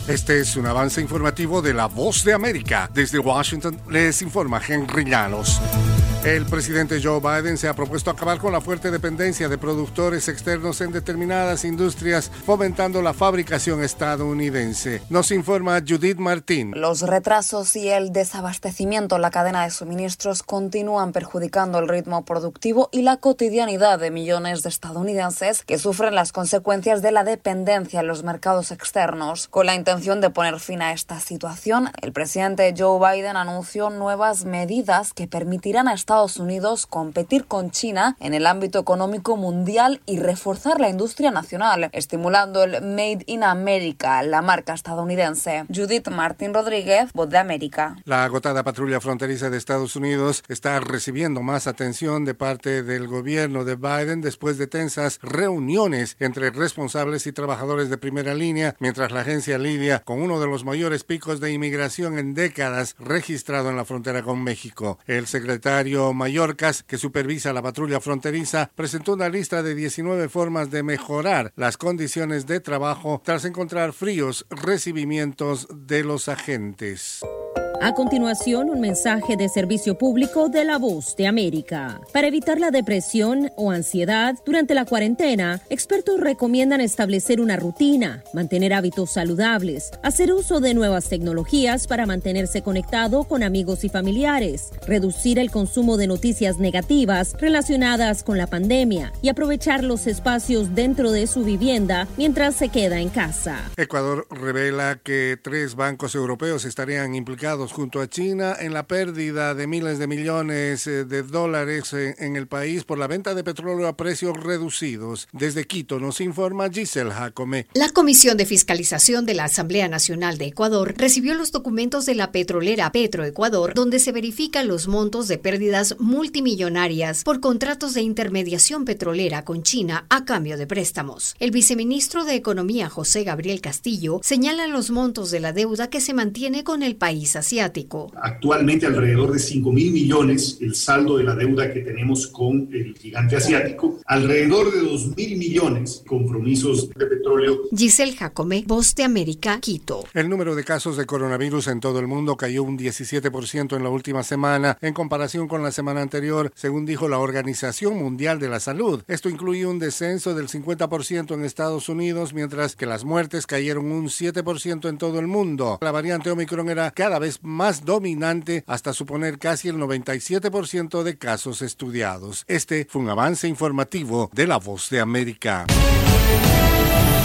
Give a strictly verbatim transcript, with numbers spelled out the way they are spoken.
Este es un avance informativo de La Voz de América. Desde Washington les informa Henry Llanos. El presidente Joe Biden se ha propuesto acabar con la fuerte dependencia de productores externos en determinadas industrias, fomentando la fabricación estadounidense. Nos informa Judith Martín. Los retrasos y el desabastecimiento en la cadena de suministros continúan perjudicando el ritmo productivo y la cotidianidad de millones de estadounidenses que sufren las consecuencias de la dependencia en los mercados externos. Con la intención de poner fin a esta situación, el presidente Joe Biden anunció nuevas medidas que permitirán a Estados Estados Unidos competir con China en el ámbito económico mundial y reforzar la industria nacional, estimulando el Made in America, la marca estadounidense. Judith Martín Rodríguez, Voz de América. La agotada patrulla fronteriza de Estados Unidos está recibiendo más atención de parte del gobierno de Biden después de tensas reuniones entre responsables y trabajadores de primera línea, mientras la agencia lidia con uno de los mayores picos de inmigración en décadas registrado en la frontera con México. El secretario Mayorkas, que supervisa la patrulla fronteriza, presentó una lista de diecinueve formas de mejorar las condiciones de trabajo tras encontrar fríos recibimientos de los agentes. A continuación, un mensaje de servicio público de La Voz de América. Para evitar la depresión o ansiedad durante la cuarentena, expertos recomiendan establecer una rutina, mantener hábitos saludables, hacer uso de nuevas tecnologías para mantenerse conectado con amigos y familiares, reducir el consumo de noticias negativas relacionadas con la pandemia y aprovechar los espacios dentro de su vivienda mientras se queda en casa. Ecuador revela que tres bancos europeos estarían implicados junto a China en la pérdida de miles de millones de dólares en el país por la venta de petróleo a precios reducidos. Desde Quito nos informa Giselle Jacome. La Comisión de Fiscalización de la Asamblea Nacional de Ecuador recibió los documentos de la petrolera Petroecuador, donde se verifican los montos de pérdidas multimillonarias por contratos de intermediación petrolera con China a cambio de préstamos. El viceministro de Economía, José Gabriel Castillo, señala los montos de la deuda que se mantiene con el país asiático. Actualmente alrededor de cinco mil millones el saldo de la deuda que tenemos con el gigante asiático, alrededor de dos mil millones compromisos de petróleo. Giselle Jacome, Voz de América, Quito. El número de casos de coronavirus en todo el mundo cayó un diecisiete por ciento en la última semana en comparación con la semana anterior, según dijo la Organización Mundial de la Salud. Esto incluye un descenso del cincuenta por ciento en Estados Unidos, mientras que las muertes cayeron un siete por ciento en todo el mundo. La variante Omicron era cada vez más dominante hasta suponer casi el noventa y siete por ciento de casos estudiados. Este fue un avance informativo de La Voz de América.